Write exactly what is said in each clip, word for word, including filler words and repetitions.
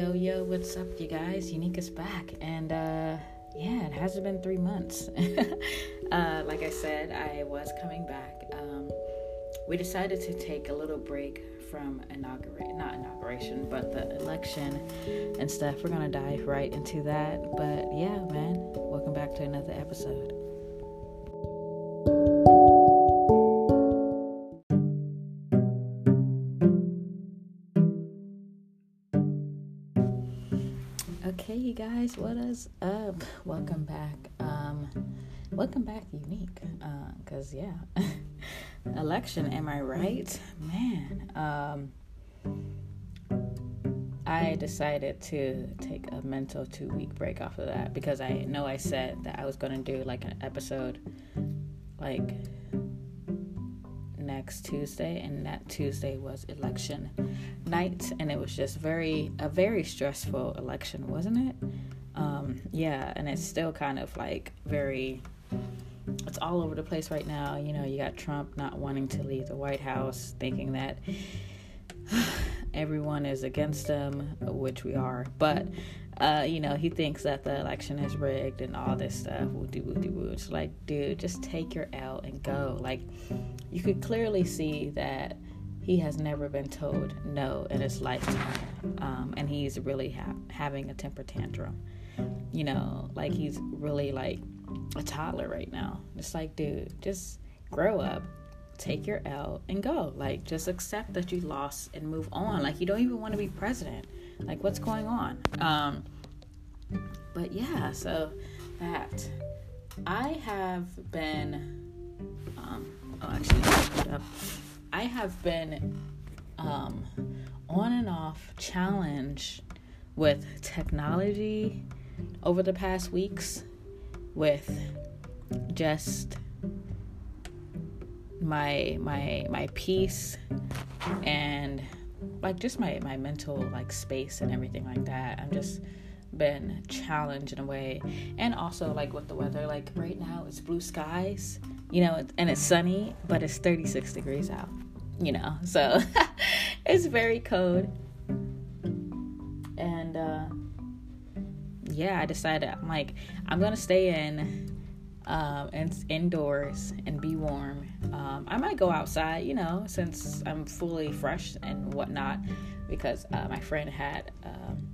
Yo, yo, what's up, you guys? Unique is back. And, uh, yeah, it hasn't been three months. uh, like I said, I was coming back. Um, we decided to take a little break from inauguration, not inauguration, but the election and stuff. We're going to dive right into that. But, yeah, man, welcome back to another episode. Okay, you guys, what is up? Welcome back. Um, welcome back, Unique. Uh, cause yeah, election. Am I right, man? Um, I decided to take a mental two-week break off of that because I know I said that I was gonna do like an episode, like next Tuesday, and that Tuesday was election night, and it was just very a very stressful election, wasn't it? Um yeah, and it's still kind of like very, it's all over the place right now. You know, you got Trump not wanting to leave the White House, thinking that everyone is against him, which we are, but uh you know, he thinks that the election is rigged and all this stuff. Woody woody woo. It's like, dude, just take your L and go. Like, you could clearly see that he has never been told no in his lifetime, um, and he's really ha- having a temper tantrum. You know, like he's really like a toddler right now. It's like, dude, just grow up, take your L and go. Like, just accept that you lost and move on. Like, you don't even want to be president. Like, what's going on? Um, but yeah, so that I have been, um, oh, actually, hold up. I have been um, on and off challenged with technology over the past weeks, with just my my my peace and like just my my mental like space and everything like that. I'm just been challenged in a way, and also like with the weather. Like right now it's blue skies, you know, and it's sunny, but it's thirty-six degrees out, you know, so it's very cold. And uh yeah, I decided, I'm like, I'm gonna stay in um and indoors and be warm. um I might go outside, you know, since I'm fully fresh and whatnot, because uh, my friend had um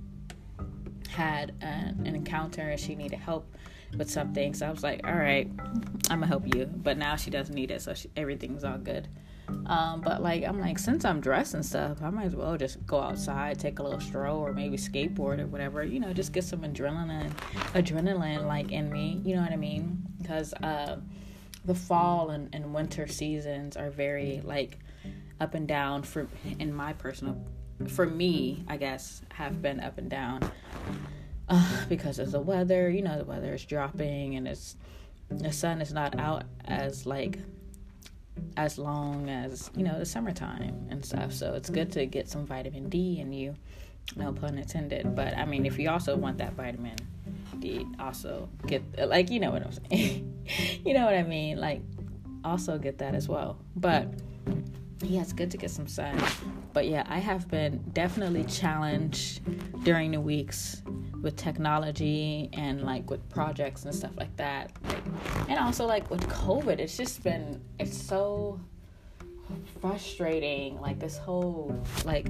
had an, an encounter and she needed help with something, so I was like, all right, I'm gonna help you. But now she doesn't need it, so she, everything's all good. Um but like, I'm like, since I'm dressed and stuff, I might as well just go outside, take a little stroll, or maybe skateboard or whatever, you know, just get some adrenaline adrenaline like in me, you know what I mean? Because uh the fall and, and winter seasons are very like up and down for, in my personal, for me, I guess, have been up and down uh, because of the weather. You know, the weather is dropping, and it's, the sun is not out as like as long as, you know, the summertime and stuff. So it's good to get some vitamin D in you, no pun intended. But I mean, if you also want that vitamin D, also get, like, you know what I'm saying. You know what I mean? Like, also get that as well. But yeah, it's good to get some sun. But yeah, I have been definitely challenged during the weeks with technology and like with projects and stuff like that. Like, and also like with COVID, it's just been, it's so frustrating. Like this whole, like,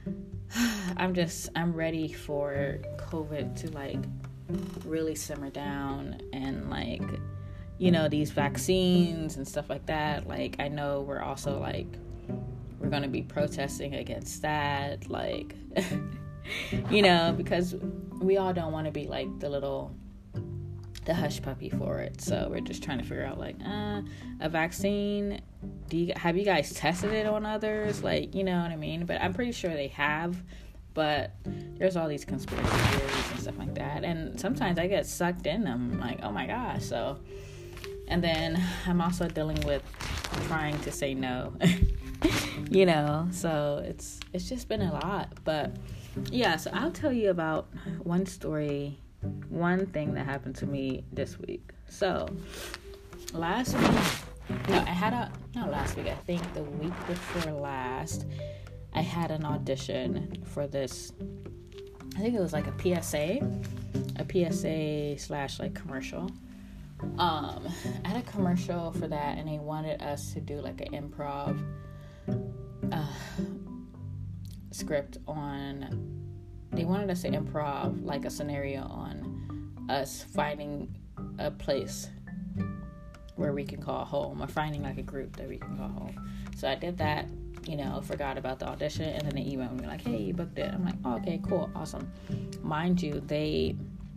I'm just, I'm ready for COVID to like really simmer down, and like, you know, these vaccines and stuff like that. Like, I know we're also like, we're going to be protesting against that, like, you know, because we all don't want to be like the little, the hush puppy for it. So we're just trying to figure out like, uh, a vaccine, do you, have you guys tested it on others? Like, you know what I mean? But I'm pretty sure they have, but there's all these conspiracy theories and stuff like that. And sometimes I get sucked in them, like, oh my gosh. So, and then I'm also dealing with trying to say no. You know, so it's it's just been a lot. But yeah, so I'll tell you about one story, one thing that happened to me this week. So last week, no, I had a, not last week, I think the week before last, I had an audition for this I think it was like a P S A, a P S A slash like commercial. Um, I had a commercial for that, and they wanted us to do like an improv uh, script on. They wanted us to improv like a scenario on us finding a place where we can call home, or finding like a group that we can call home. So I did that, you know, forgot about the audition, and then they emailed me like, hey, you booked it. I'm like, oh, okay, cool, awesome. Mind you, they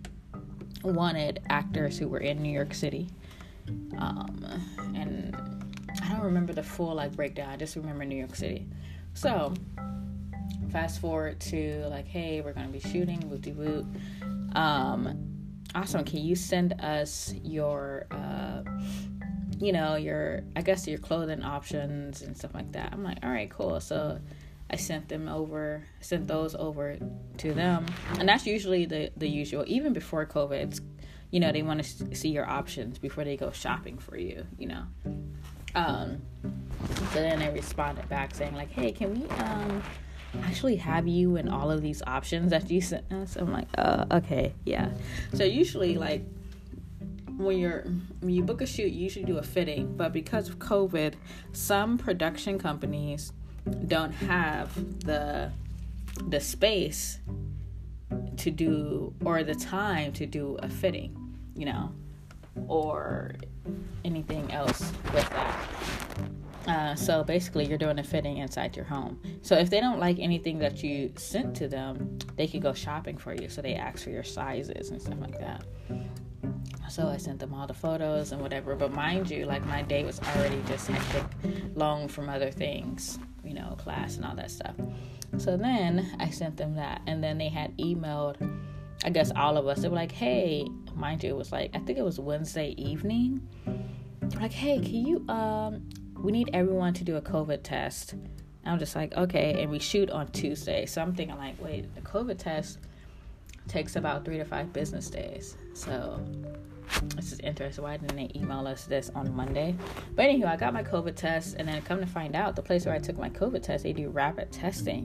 wanted actors who were in New York City. Um, and I don't remember the full like breakdown. I just remember New York City. So fast forward to like, hey, we're going to be shooting, whoop-de-whoop. Um, awesome. Can you send us your, uh, you know, your, I guess your clothing options and stuff like that? I'm like, all right, cool. So I sent them over, sent those over to them. And that's usually the, the usual, even before COVID, it's, you know, they want to see your options before they go shopping for you, you know. Um, so then they responded back saying like, hey, can we, um, actually have you in all of these options that you sent us? I'm like, uh, okay, yeah. So usually, like, when you're when you book a shoot, you usually do a fitting, but because of COVID, some production companies don't have the the space to do, or the time to do a fitting, you know, or anything else with that. Uh, so basically, you're doing a fitting inside your home. So if they don't like anything that you sent to them, they could go shopping for you. So they ask for your sizes and stuff like that. So I sent them all the photos and whatever. But mind you, like, my day was already just hectic, long from other things, you know, class and all that stuff. So then I sent them that. And then they had emailed, I guess, all of us. They were like, hey, mind you, it was like, I think it was Wednesday evening. They were like, hey, can you, um... we need everyone to do a COVID test. I'm just like, okay, and we shoot on Tuesday. So I'm thinking like, wait, the COVID test takes about three to five business days. So this is interesting. Why didn't they email us this on Monday? But anyway, I got my COVID test, and then come to find out, the place where I took my COVID test, they do rapid testing.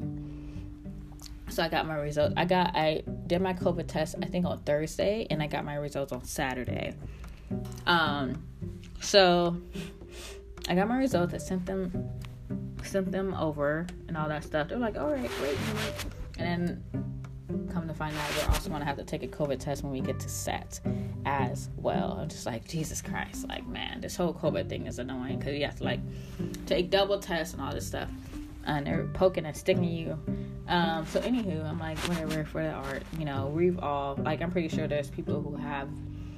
So I got my results. I got, I did my COVID test, I think on Thursday, and I got my results on Saturday. Um, so I got my results. I sent them, sent them over and all that stuff. They're like, all right, great. And then come to find out, we're also going to have to take a COVID test when we get to set as well. I'm just like, Jesus Christ. Like, man, this whole COVID thing is annoying because you have to, like, take double tests and all this stuff. And they're poking and sticking you. Um, so, anywho, I'm like, whatever, for the art. You know, we've all, like, I'm pretty sure there's people who have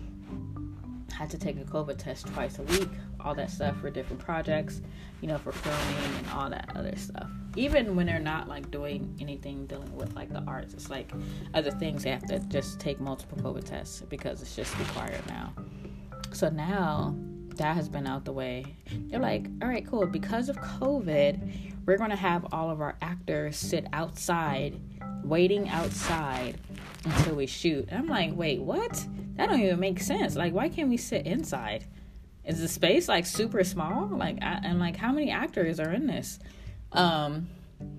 had to take a COVID test twice a week, all that stuff for different projects, you know, for filming and all that other stuff. Even when they're not like doing anything dealing with like the arts, it's like other things they have to just take multiple COVID tests because it's just required now. So now that has been out the way. They're like, all right, cool. Because of COVID, we're going to have all of our actors sit outside, waiting outside until we shoot. And I'm like, wait, what? That don't even make sense. Like, why can't we sit inside? Is the space like super small? Like, I, and like, how many actors are in this? Um,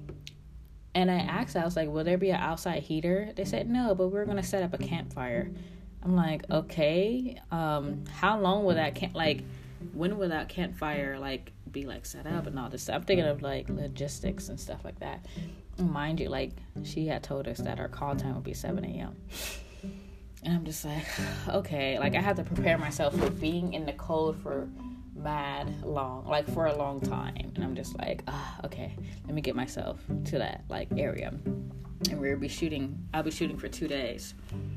and I asked, I was like, will there be an outside heater? They said no, but we're gonna set up a campfire. I'm like, okay. Um, how long will that camp? Like, when will that campfire like be like set up and all this stuff? I'm thinking of like logistics and stuff like that. And mind you, like, she had told us that our call time would be seven a.m. And I'm just like, okay, like I have to prepare myself for being in the cold for mad long, like for a long time. And I'm just like, ah, okay, let me get myself to that like area. And we'll be shooting, I'll be shooting for two days.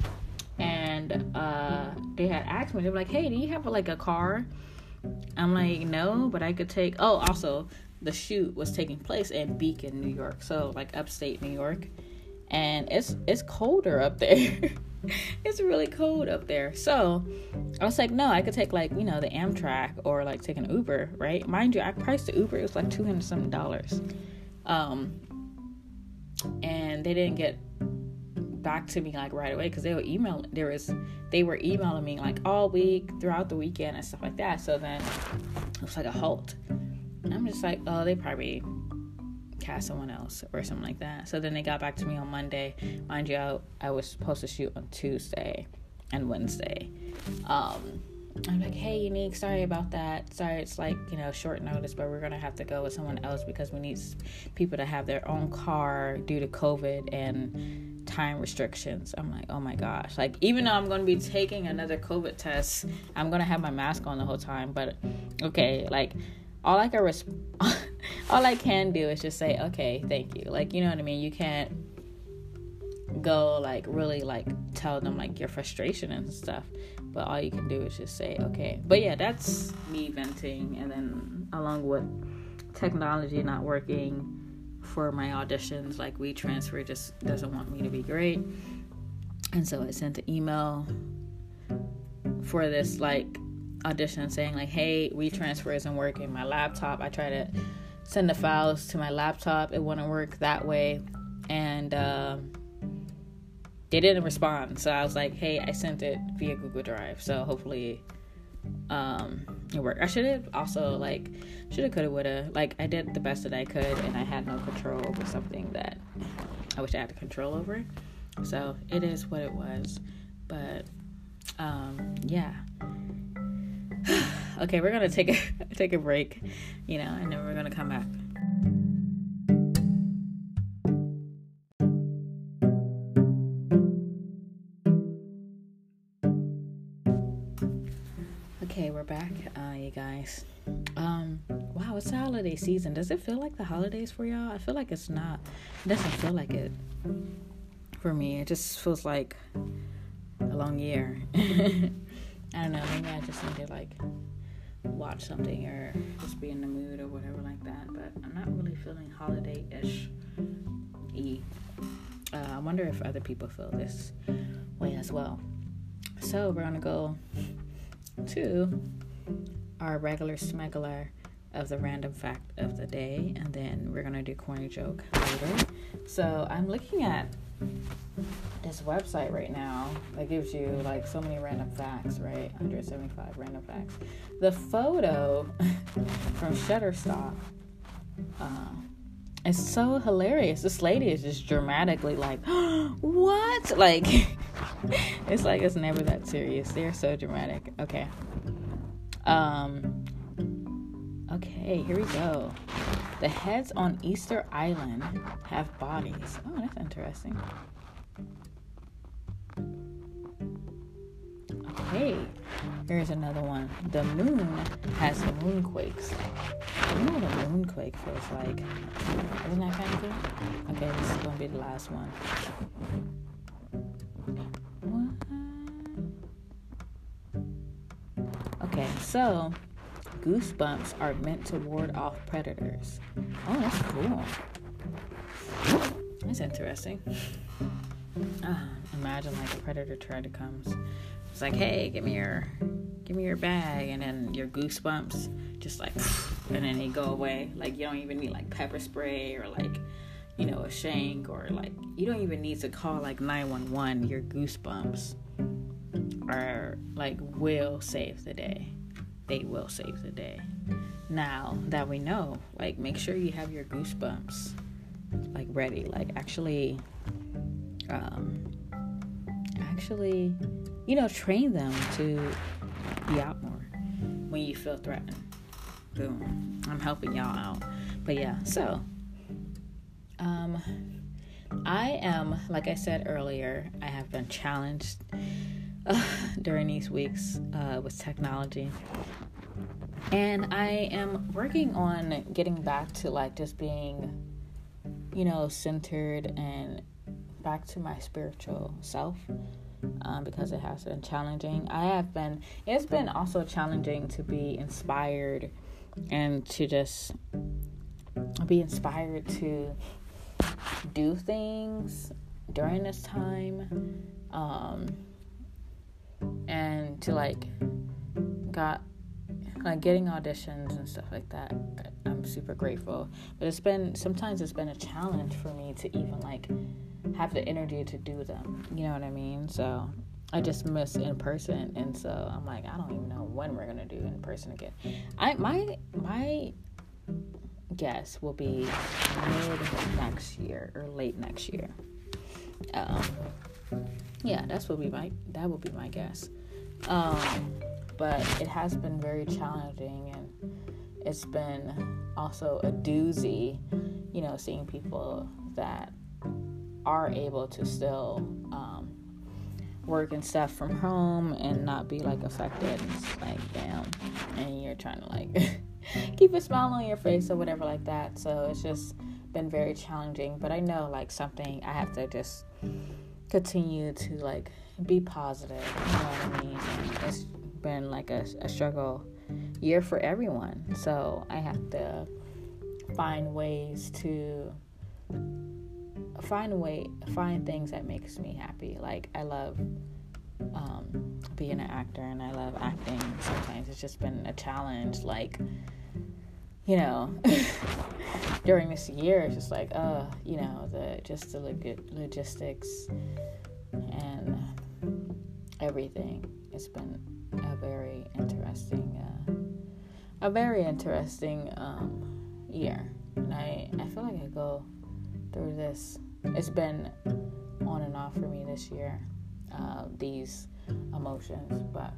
And uh, they had asked me, they were like, hey, do you have like a car? I'm like, no, but I could take, oh, also the shoot was taking place in Beacon, New York. So like upstate New York. And it's it's colder up there. It's really cold up there. So I was like, no, I could take like, you know, the Amtrak or like take an Uber, right? Mind you, I priced the Uber. It was like two hundred something dollars. Um, and they didn't get back to me like right away because they were email. There was they were emailing me like all week throughout the weekend and stuff like that. So then it was like a halt. And I'm just like, oh, they probably cast someone else or something like that. So then they got back to me on Monday. Mind you, I, I was supposed to shoot on Tuesday and Wednesday. Um, I'm like, hey, Unique, sorry about that. Sorry, it's like, you know, short notice, but we're going to have to go with someone else because we need people to have their own car due to COVID and time restrictions. I'm like, oh my gosh. Like, even though I'm going to be taking another COVID test, I'm going to have my mask on the whole time. But, okay, like, all I can, res- all I can do is just say, okay, thank you. Like, you know what I mean? You can't go, like, really, like, tell them, like, your frustration and stuff. But all you can do is just say, okay. But yeah, that's me venting. And then along with technology not working for my auditions, like WeTransfer just doesn't want me to be great. And so I sent an email for this like audition saying like, hey, WeTransfer isn't working. My laptop, I tried to send the files to my laptop. It wouldn't work that way. And, um, they didn't respond, so I was like, hey, I sent it via Google Drive, so hopefully um, it worked. I should have also, like, should have, could have, would have, like, I did the best that I could, and I had no control over something that I wish I had control over, so it is what it was, but, um, yeah. Okay, we're gonna take a, take a break, you know, and then we're gonna come back. Okay, we're back, uh, you guys. Um, wow, it's the holiday season. Does it feel like the holidays for y'all? I feel like it's not. It doesn't feel like it for me. It just feels like a long year. I don't know. Maybe I just need to like watch something or just be in the mood or whatever like that. But I'm not really feeling holiday-ish. Uh, I wonder if other people feel this way as well. So we're gonna go to our regular smuggler of the random fact of the day, and then we're gonna do corny joke later. So I'm looking at this website right now that gives you like so many random facts, right? one hundred seventy-five random facts. The photo from Shutterstock uh, is so hilarious. This lady is just dramatically like, what? Like, it's like it's never that serious. They're so dramatic. Okay. Um. Okay, here we go. The heads on Easter Island have bodies. Oh, that's interesting. Okay, here's another one. The moon has moonquakes. You know what a moonquake feels like? Isn't that kind of cool? Okay, this is going to be the last one. What? Okay, so goosebumps are meant to ward off predators. Oh, that's cool. That's interesting. Uh, imagine like a predator trying to come. It's like, hey, give me your, give me your bag, and then your goosebumps just like, and then they go away. Like you don't even need like pepper spray or like, you know, a shank, or like you don't even need to call like nine one one. Your goosebumps are like will save the day. They will save the day. Now that we know, like make sure you have your goosebumps like ready. Like actually, um, actually. You know, train them to be out more when you feel threatened. Boom. I'm helping y'all out. But yeah, so um, I am, like I said earlier, I have been challenged uh, during these weeks uh, with technology. And I am working on getting back to like just being, you know, centered and back to my spiritual self. Um, because it has been challenging. I have been, it's been also challenging to be inspired and to just be inspired to do things during this time. Um, and to like, got, like getting auditions and stuff like that. I'm super grateful. But it's been, sometimes it's been a challenge for me to even like, have the energy to do them, you know what I mean? So I just miss in person, and so I'm like, I don't even know when we're gonna do in person again. I my my guess will be mid next year or late next year. Um, yeah, that's will be my that will be my guess. Um, but it has been very challenging, and it's been also a doozy, you know, seeing people that are able to still um, work and stuff from home and not be like affected. It's like, damn, and you're trying to like keep a smile on your face or whatever like that. So it's just been very challenging, but I know like something I have to just continue to like be positive, you know what I mean? And it's been like a, a struggle year for everyone, so I have to find ways to find a way find things that makes me happy. Like I love um being an actor, and I love acting. Sometimes it's just been a challenge, like, you know, during this year, it's just like, uh, you know, the just the log- logistics and everything. It's been a very interesting, uh, a very interesting um, year, and I, I feel like I go through this. It's been on and off for me this year, uh, these emotions, but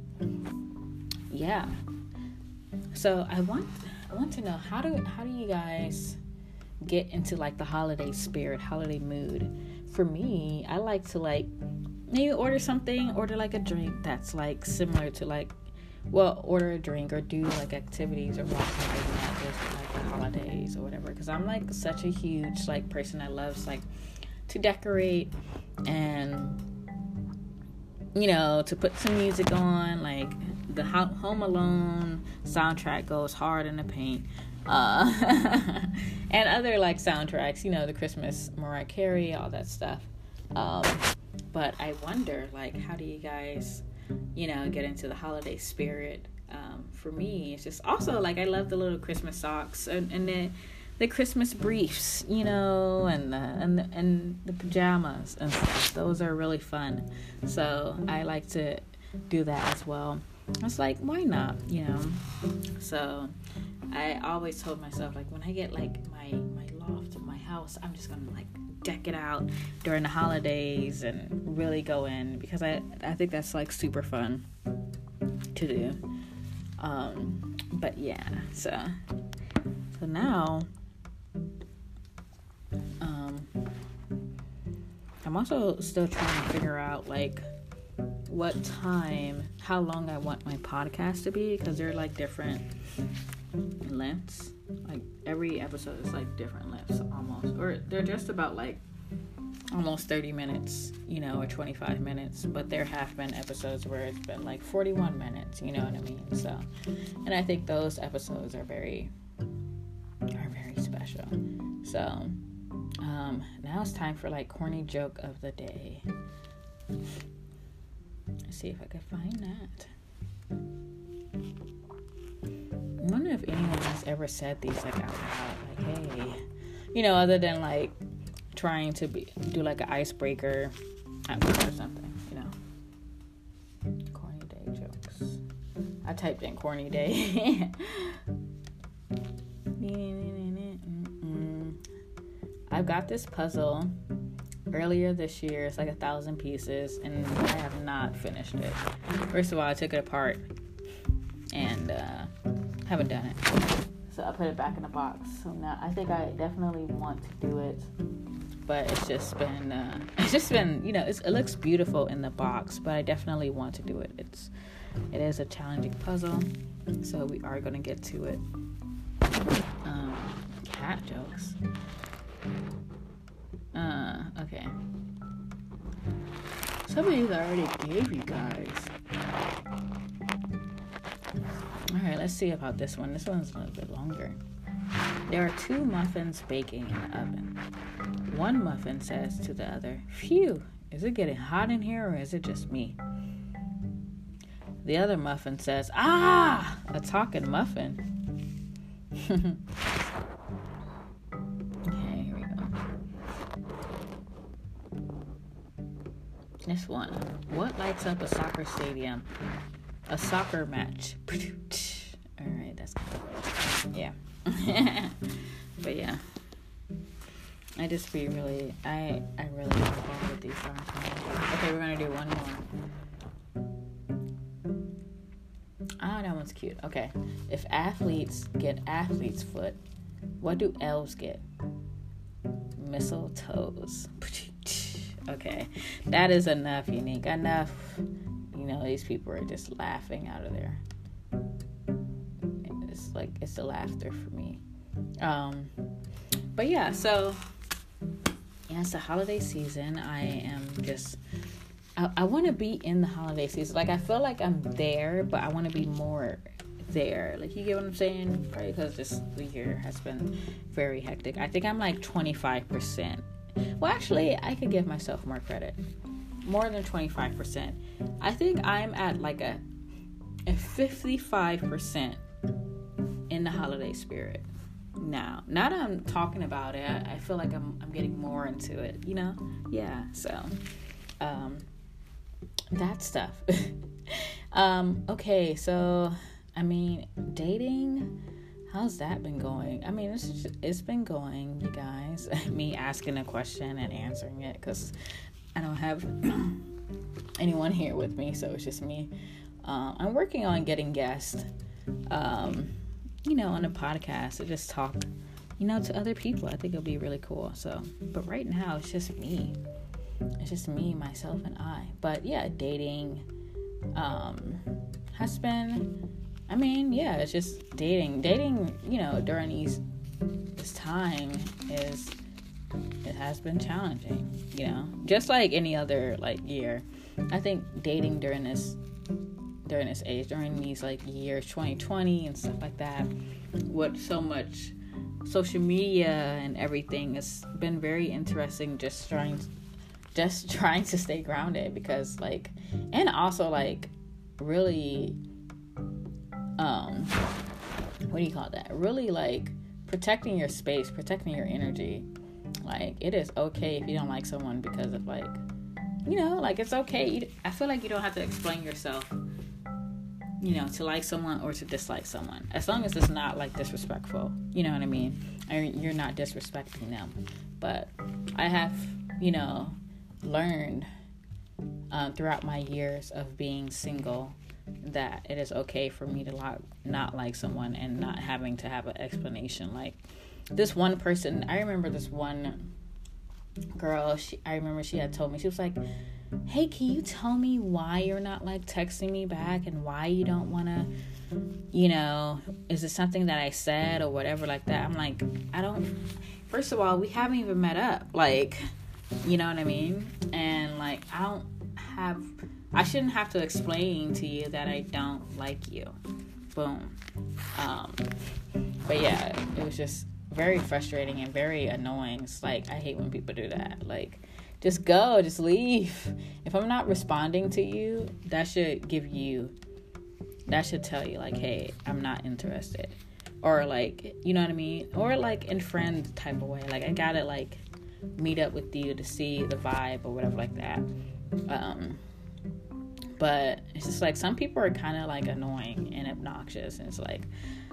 yeah. So I want. I want to know, how do how do you guys get into like the holiday spirit, holiday mood? For me, I like to like maybe order something, order like a drink that's like similar to like, well, order a drink or do like activities or watch something that just like the holidays or whatever. Because I'm like such a huge like person that loves like to decorate and, you know, to put some music on, like the Home Alone soundtrack goes hard in the paint, uh, and other like soundtracks, you know, the Christmas Mariah Carey, all that stuff. Um, but I wonder, like, how do you guys, you know, get into the holiday spirit? Um, for me, it's just also like I love the little Christmas socks and, and the the Christmas briefs, you know, and the and the, and the pajamas and stuff. Those are really fun. So I like to do that as well. It's like, why not, you know? So I always told myself, like, when I get like my my loft in my house, I'm just gonna like deck it out during the holidays and really go in, because I I think that's like super fun to do. Um, but yeah, so so now um, I'm also still trying to figure out like what time, how long I want my podcast to be, because they're like different lengths. Like every episode is like different lengths almost, or they're just about like almost thirty minutes, you know, or twenty-five minutes, but there have been episodes where it's been like forty-one minutes, you know what I mean? So, and I think those episodes are very are very special. So um now it's time for like corny joke of the day. Let's see if I can find that. I wonder if anyone has ever said these like out loud, like, hey, you know, other than like trying to be do like an icebreaker at work or something, you know. Corny day jokes. I typed in corny day. I've got this puzzle earlier this year. It's like a thousand pieces, and I have not finished it. First of all, I took it apart and uh, haven't done it. So I put it back in the box. So now I think I definitely want to do it, but it's just been, uh, it's just been, you know, it's, it looks beautiful in the box, but I definitely want to do it. It's, it is a challenging puzzle, so we are going to get to it. Um, cat jokes. Uh, okay. Some of these I already gave you guys. Alright, let's see about this one. This one's a little bit longer. There are two muffins baking in the oven. One muffin says to the other, "Phew, is it getting hot in here, or is it just me?" The other muffin says, "Ah, a talking muffin." Okay, here we go. This one. What lights up a soccer stadium? A soccer match. Alright, that's good. Yeah. But yeah, I just be really, I I really have fun with these songs. Okay, we're gonna do one more. Ah, that one's cute. Okay, if athletes get athlete's foot, what do elves get? Mistletoes. Okay, that is enough, Unique. Enough. You know, these people are just laughing out of there. It's like, it's the laughter for me. Um, but yeah, so yeah, it's the holiday season. I am just, I, I want to be in the holiday season. Like, I feel like I'm there, but I want to be more there. Like, you get what I'm saying? Probably because this the year has been very hectic. I think I'm like twenty-five percent. Well, actually, I could give myself more credit. More than twenty-five percent. I think I'm at like a, a fifty-five percent in the holiday spirit now. Now that I'm talking about it, I, I feel like I'm I'm getting more into it, you know? Yeah, so um that stuff. um, okay, so I mean, dating, how's that been going? I mean, it's just, it's been going, you guys. Me asking a question and answering it, because I don't have anyone here with me, so it's just me. Um, I'm working on getting guests, um, you know, on a podcast to just talk, you know, to other people. I think it'll be really cool. So, but right now it's just me. It's just me, myself, and I. But yeah, dating um, has been. I mean, yeah, it's just dating. Dating, you know, during these this time is it has been challenging, you know, just like any other like year. I think dating during this during this age, during these like years, twenty twenty and stuff like that, with so much social media and everything, it's been very interesting. Just trying, just trying to stay grounded, because like, and also like, really. Um, what do you call that? Really, like, protecting your space, protecting your energy. Like, it is okay if you don't like someone because of, like, you know, like, it's okay. You, I feel like you don't have to explain yourself, you know, to like someone or to dislike someone. As long as it's not, like, disrespectful. You know what I mean? And you're not disrespecting them. But I have, you know, learned um, throughout my years of being single that it is okay for me to like, not like someone and not having to have an explanation. Like, this one person, I remember this one girl, she, I remember she had told me, she was like, hey, can you tell me why you're not like texting me back and why you don't want to, you know, is it something that I said or whatever like that? I'm like, I don't, first of all, we haven't even met up. Like, you know what I mean? And like, I don't have, I shouldn't have to explain to you that I don't like you. Boom. Um, but yeah, it was just very frustrating and very annoying. It's like, I hate when people do that. Like, just go, just leave. If I'm not responding to you, that should give you, that should tell you, like, hey, I'm not interested. Or like, you know what I mean? Or like in friend type of way. Like, I gotta like meet up with you to see the vibe or whatever like that. Um, but it's just like, some people are kind of like annoying and obnoxious, and it's like,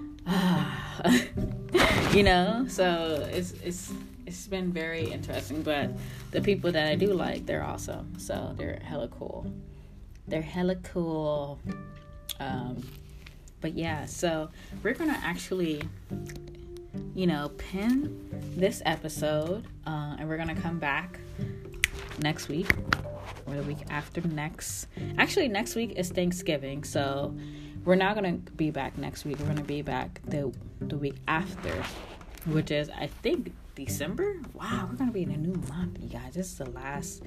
ah, you know. So it's it's it's been very interesting. But the people that I do like, they're awesome. So they're hella cool. They're hella cool. Um, but yeah, so we're gonna actually, you know, pin this episode, uh, and we're gonna come back next week. Or the week after next. Actually, next week is Thanksgiving, so we're not gonna be back next week. We're gonna be back the the week after, which is, I think, December. Wow, we're gonna be in a new month, you guys. This is the last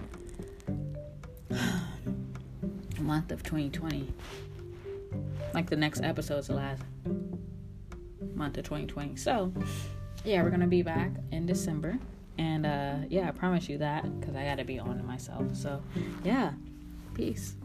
month of twenty twenty. Like, the next episode's the last month of twenty twenty. So yeah, we're gonna be back in December. And, uh, yeah, I promise you that, because I got to be on it myself. So, yeah, peace.